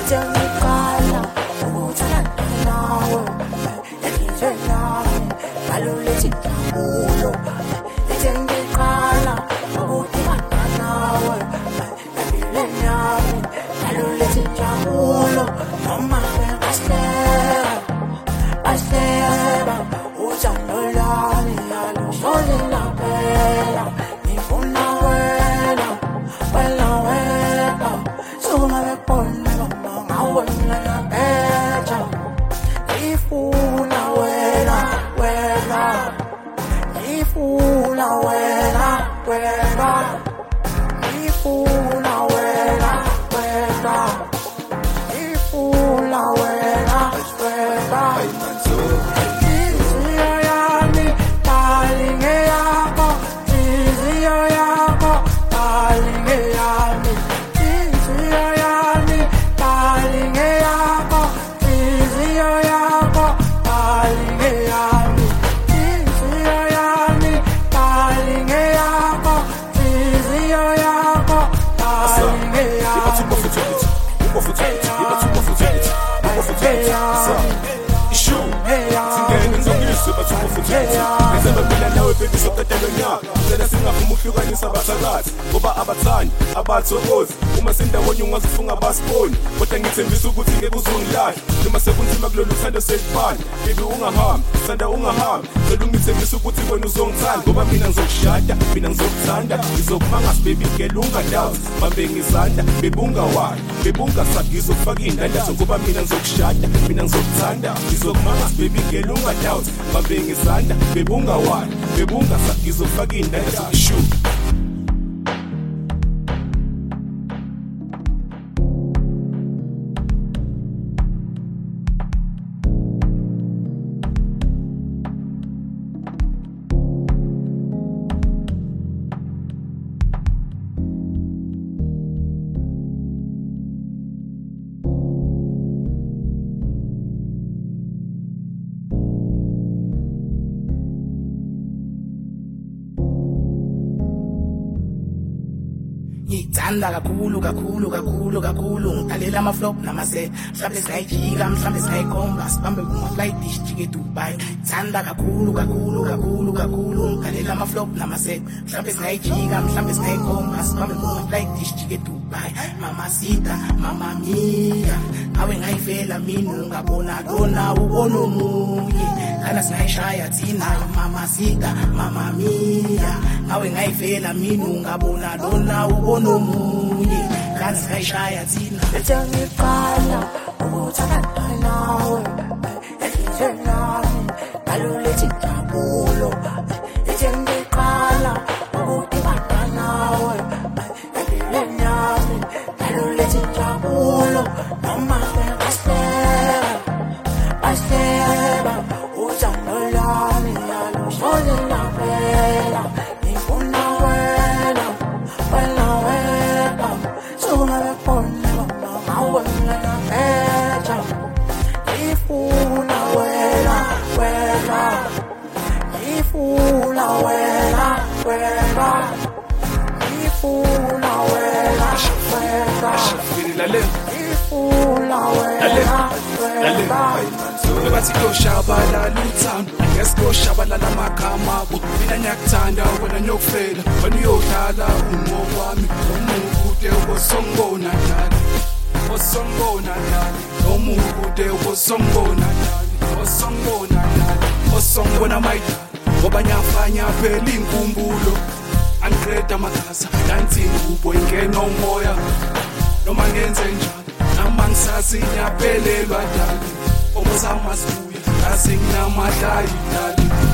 Ngoba abathani abathokozi uma sindawonye ungazifunga basiboni kodwa ngithembisa ukuthi ngeke uzongilahla noma sekunzima kulolu thando selifana baby ungahambi sanda ungahambi cela ungithembisa ukuthi wena uzongithanda ngoba mina ngizokushada mina ngizokuthanda ngizokumanga baby ngeke ungadawuzi bambe ngizanda baby ungawayi baby ungasabi ngizokufaka indandatho ngoba mina ngizokushada mina ngizokuthanda ngizokumanga baby ngeke ungadawuzi bambe ngizanda baby ungawayi baby ungasabi ngizokufaka indandatho Ngithanda kakhulu ngitalela ama-flop namase mhlambe singayijika mhlambe singayikhomba sibambe kuma-flight sijike Dubai. Ngithanda kakhulu ngitalela ama-flop namase mhlambe singayijika mhlambe singayikhomba sibambe kuma-flight sijike Dubai. Mamacita mama mia ngawe ngayivela mina ungabona lona ubona omunye kana singayishaya thina. Mamacita mama mia ngawe ngayivela mina ungabona lona ubona omunye kana singayishaya thina. Ngiqala ukuthanda nawe enhlizweni yami ngalulethi injabulo. Ngiqala ukudibana nawe empilweni yami ngalulethi injabulo. Noma baseba uthando lwami alushonela phela. Ngifuna wena suma bepone mama wena echa. Ngifuna wena ngifuna wena ngifuna wena Bathi koshabalala uthando ngesikoshabalala amagama mina ngiyakuthanda wena nyokufela wena uyodlala umowami umude wosongona dali omude wosongona dali osongona maida ngoba nyafanya phela inkumbulo angiqeda amakhasa nanti ngubo ingena umoya noma ngenze njani noma ngisazi nyaphelelwa dali omuzama sibuya asinginamahlayi dali.